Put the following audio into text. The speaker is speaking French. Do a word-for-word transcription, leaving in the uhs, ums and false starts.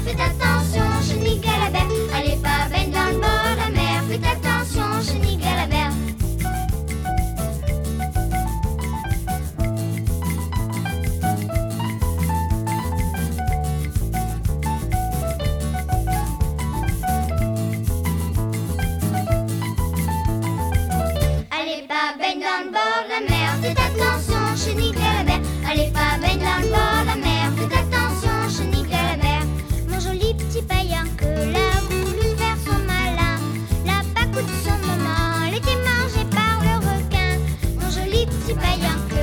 faites attention, chenille galabert. Allez pas baigne dans le bord de la mer, faites attention, chenille galabert. Allez pas baigne dans le bord de la mer, faites attention, chenille galabert. Allez pas baigne dans le bord de la mer, faites attention, chenille galabert. Mon joli petit païen que l'a voulu faire son malin, la pacoute de son maman, elle était mangée par le requin. Mon joli petit païen que